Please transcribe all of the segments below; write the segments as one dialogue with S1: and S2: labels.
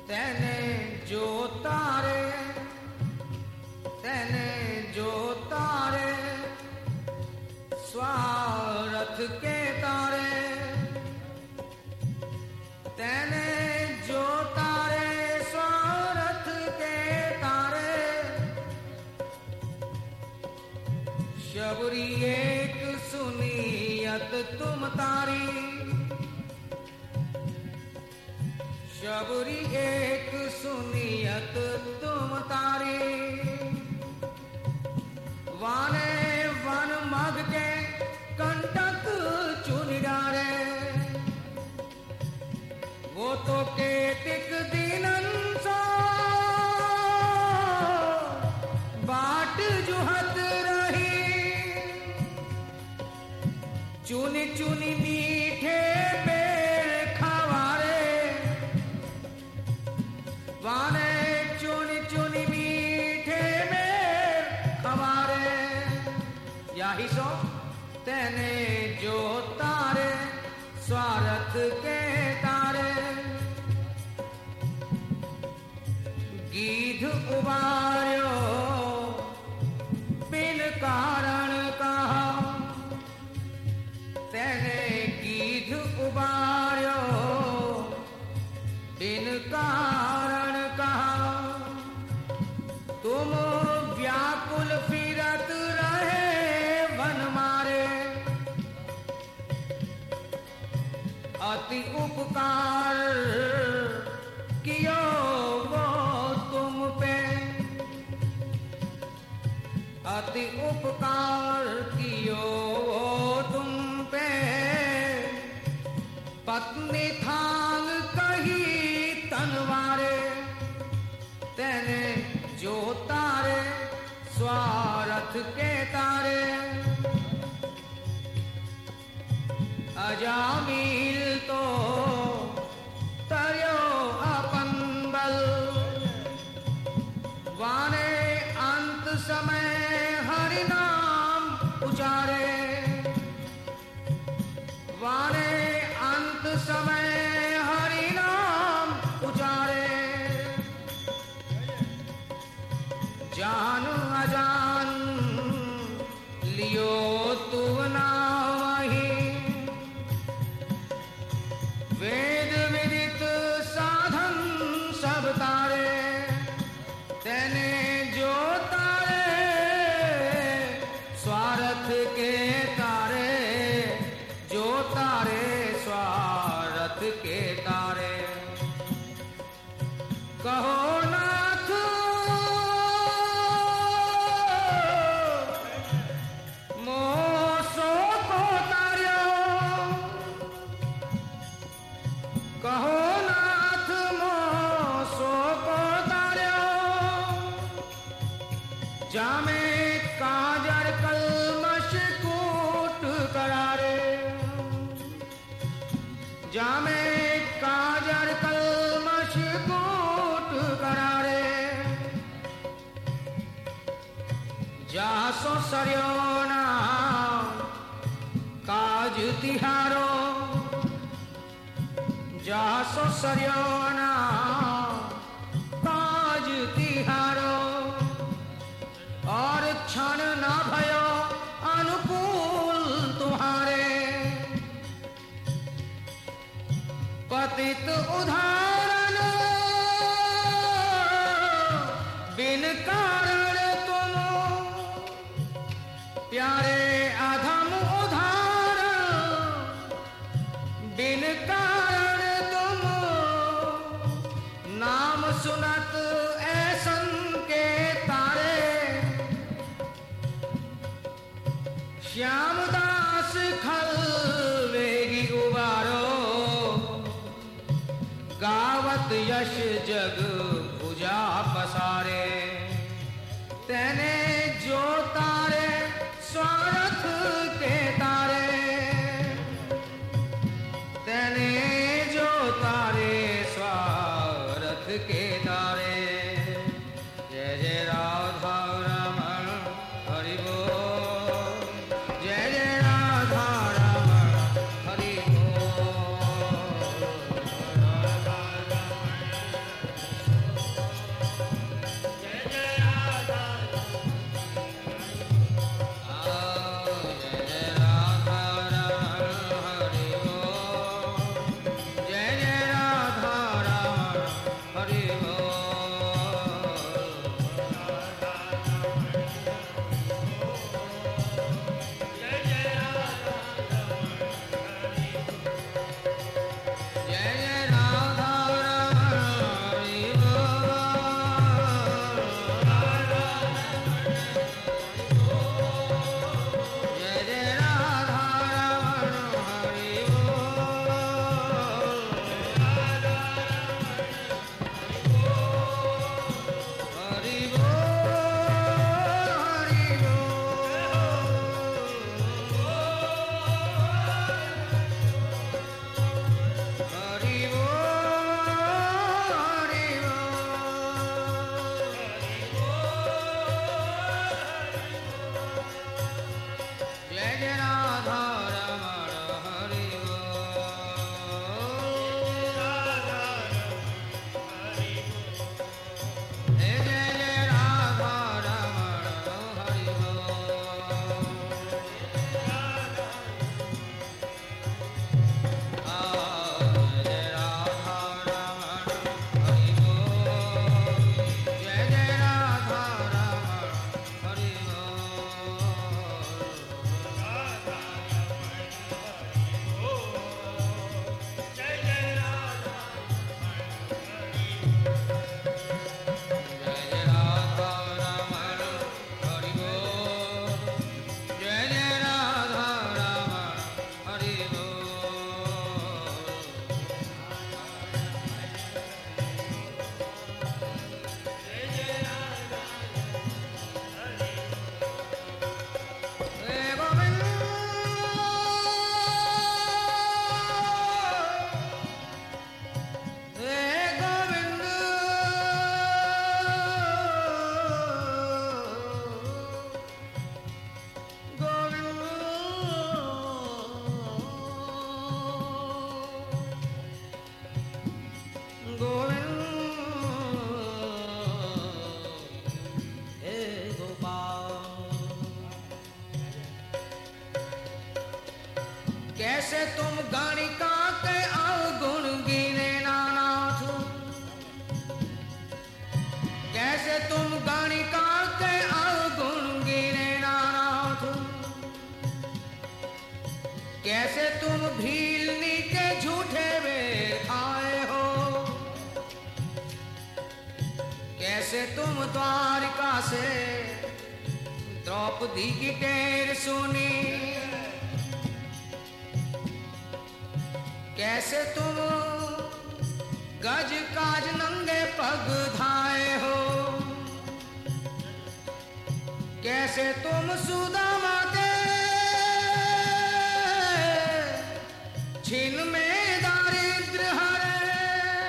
S1: तेने जो तारे, तेने जो तारे, स्वार्थ के तारे, तेने जो तारे, स्वार्थ के तारे, शबरी एक सुनियत तुम तारी, शबरी एक सुनियत तुम तारी, वाने वन मग के कंटक चुन डारे, वो तो केतिक दीनन सो बाट जुहत रही, चुनी चुनी मीठे पेड़ खवारे, वाने चुनी चुनी मीठे में खवारे, याही सो तेने जो तारे, स्वार्थ के तारे, गीध उबार्यो बिन कारण कहा, तेने गीध उबार्यो बिन कारण कहा, तुम व्याकुल फिरत रहे वन मारे, अति उपकार कियो वो तुम पे, अति उपकार कियो वो तुम पे, पत्नी थांग कही तनवारे, तेने जो तारे, स्वार्थ के तारे, अजामिल तो तर्यो अपन बल, वाने अंत समय हरि नाम उचारे, वाने अंत समय हरि नाम उचारे, जान अजान लियो तू ना वही, वेद विदित साधन सब तारे, तेने जो तारे, स्वार्थ के तारे, जो तारे, स्वार्थ के तारे, कहो नाथ मोसो को तार्यो, कहो नाथ मोसो को तार्यो, जामे काजर कलमश कूट करारे, जामे काजर कलमश कूट करारे, जासो सरयो ना काज तिहारो, जासो सरयो ना काज तिहारो, और क्षण ना भयो अनुकूल तुम्हारे, पतित उदाहरण बिन कारण तुम, प्यारे अधम उदाहरण बिन कारण तुम, नाम सुनत ऐसन के तारे, श्यामदास खल वेगी उबारो, गावत यश जग भुजा पसारे, तेने जो तारे, स्वार्थ के तारे, तेने जो तारे, स्वार्थ के तारे, जय जय राधा रमण हरि बोल, जय जय राधा रमण हरि बोल। कैसे तुम द्वारिका से द्रौपदी की टेर सुनी, कैसे तुम गज काज नंगे पग धाए हो, कैसे तुम सुदामा के छिन में दारिद्र हरे,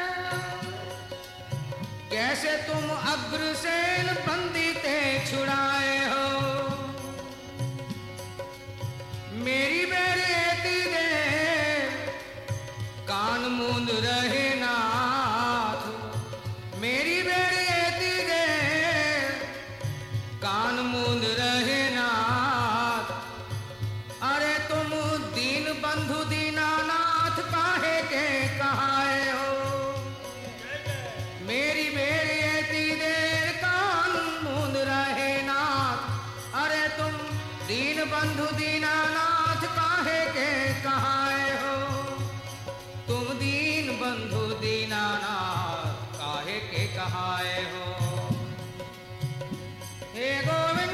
S1: कैसे तुम अग्रसेन पंडिते छुड़ाए हो। मेरी बेटी दे कान मूंद रहे नाथ, मेरी बेटी दे कान मूंद रहे नाथ। अरे तुम दीन बंधु दीनानाथ काहे के कहाए हो, मेरी बेटी दे कान मूंद रहे नाथ। अरे तुम दीन बंधु दीनानाथ काहे के कहाए हो, तुम दीन बंधु दीनानाथ काहे के कहाए हो। हे गोविंद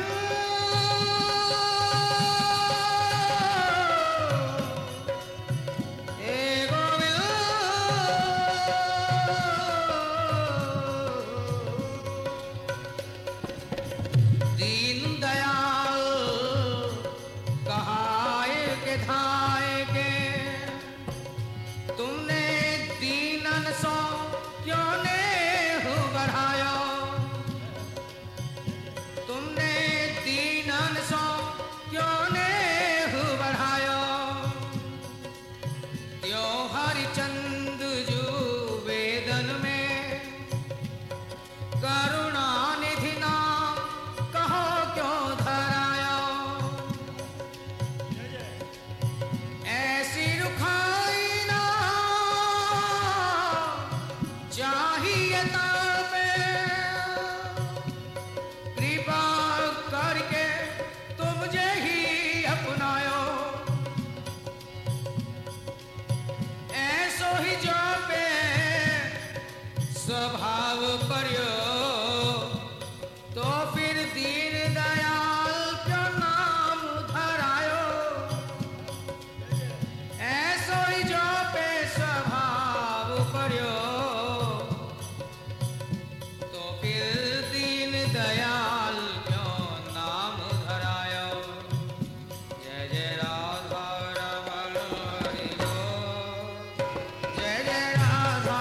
S1: स्वभाव पर्यो तो फिर दीन दयाल क्यों नाम धरायो। ऐसो ही जो पे स्वभाव पर्यो तो फिर दीन दयाल क्यों नाम धरायो। जय जय राधा रमण हरि बोल, जय जय राधा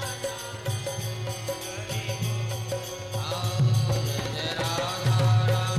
S1: Radha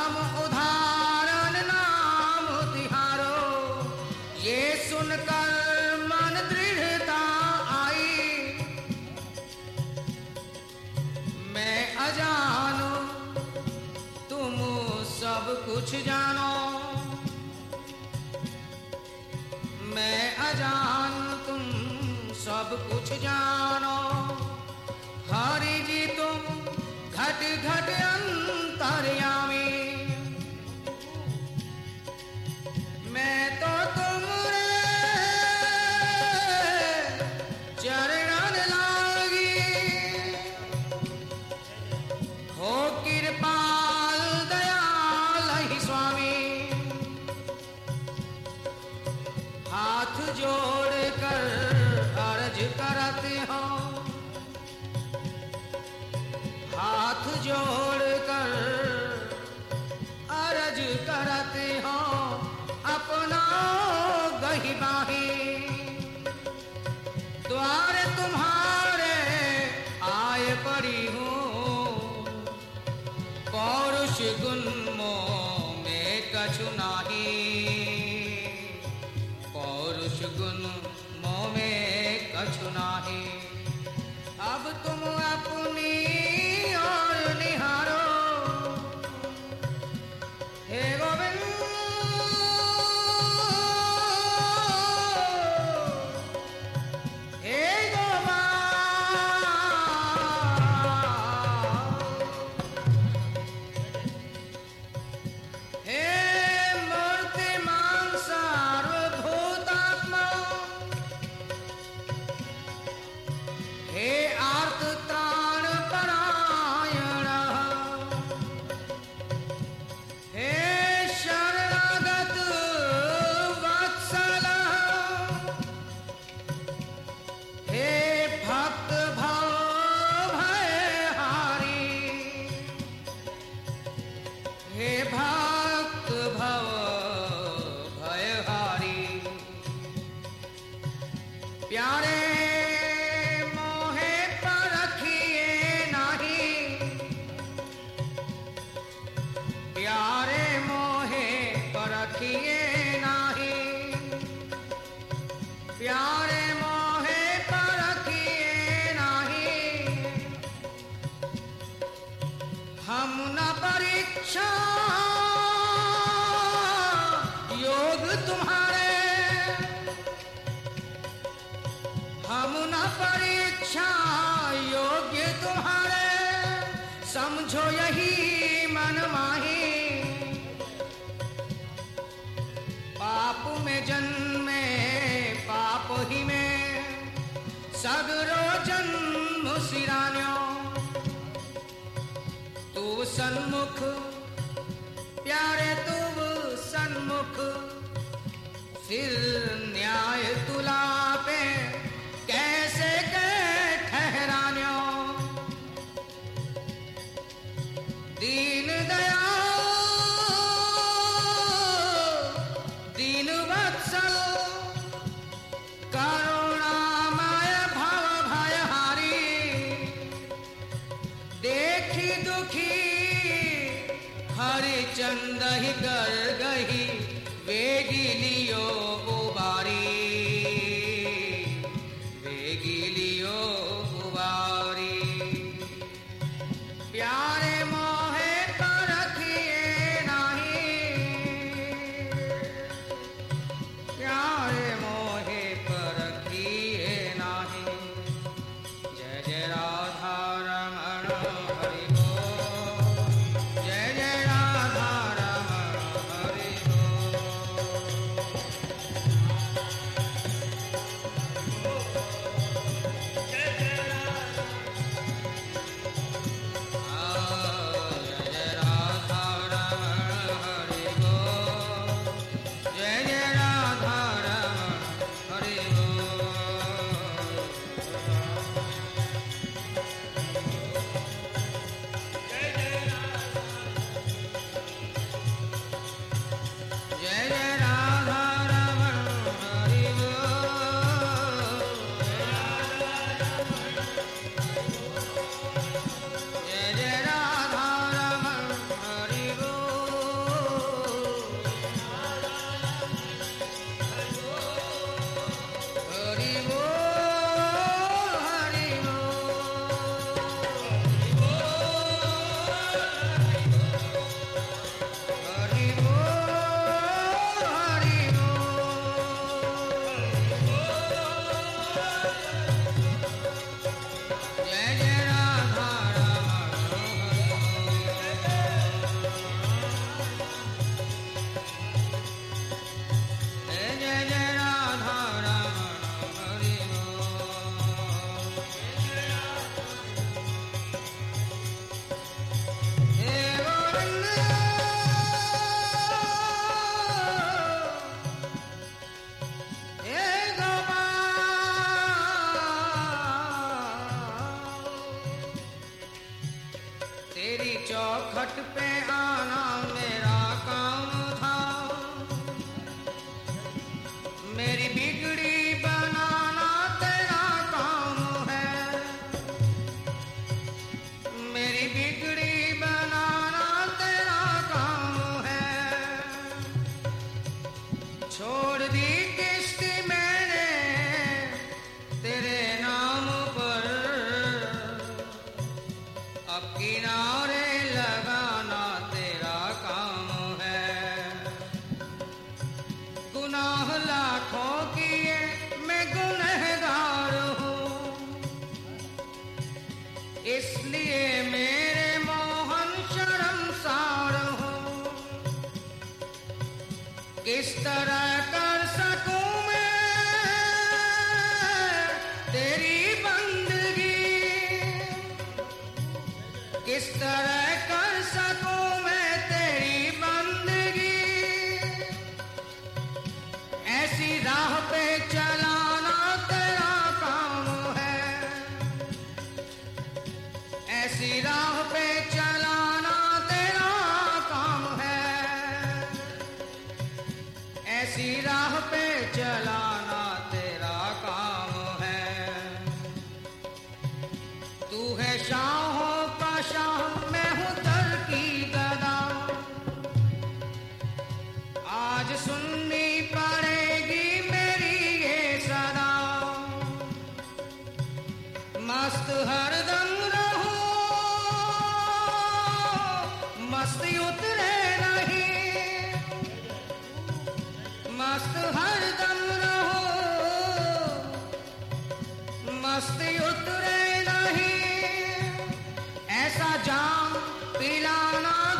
S1: हम उदाहरण नाम तिहारो, ये सुनकर मन दृढ़ता आई। मैं अजानो तुम सब कुछ जानो, मैं अजान तुम सब कुछ जानो। हरि जी तुम घट घट अंतर्यामी, मैं तो तुमरे चरणन लागी। हो कृपाल दयाल ही स्वामी, हाथ जोड़ कर अर्ज करते हो, हाथ जोड़ कर अर्ज करते हो। अपना गही बाही द्वार तुम्हारे आए पड़ी हूँ। पौरुष गुण मोह में कछु नाही, पौरुष गुण मोह में कछु नाही। अब तुम अपनी और निहारो, हे गोविंद हे गोपाल। हे मूर्तिमान सार्वभूतात्मा, हे आर्त त्राण परायण, हे शरणागत वत्सल, हे भक्त भव भयहारी, हे भक्त भव भयहारी। प्यारे प्यारे मोहे परखिए नाही, प्यारे मोहे परखिए नाही। हम न परीक्षा योग तुम्हारे, हम न परीक्षा योग्य तुम्हारे। समझो यही मन माही, पाप में जन्मे पाप ही में सगरो जन्म सिरान्यो। तू सन्मुख प्यारे तू सन्मुख, फिर न्याय तुला पे कैसे के ठहरान्यो। दीन दयाल दीन वत्सल, करुणामय भव भयहारी। देखी दुखी हरिचंद ही कर गही, वेगी लियो उबारी, वेगी लियो उबारी। प्यारे मोहे परखिए नाही, प्यारे मोहे परखिए नाही। जय जय राधा रमण हरि बोल, जय जय राधा रमण हरि बोल। तेरी चौखट पे आना मेरा काम था, मेरी बिगड़ी बनाना तेरा काम है, मेरी बिगड़ी बनाना तेरा काम है। छोड़ दी किश्ती मैंने तेरे नाम पर, अब किनारे लगाना तेरा काम है। गुनाह लाखों किए मैं गुनहगार हूँ, इसलिए मेरे मोहन शर्मसार हूँ। किस तरह कर सकूं मैं तेरी बंदगी, किस तरह कर सकूं मैं तेरी बंदगी। ऐसी राह पे चलाना तेरा काम है, ऐसी राह पे चलाना तेरा काम है, ऐसी राह पे चलाना तेरा काम है। तू है शाहों का शाह, मैं हूँ दर की गदा, आज सुननी पड़ेगी मेरी ये सदा। मस्त हरदम रहूं, मस्ती उतरे नहीं, मस्त हरदम रहूं, मस्ती उतरे नहीं। ऐसा जाम पिलाना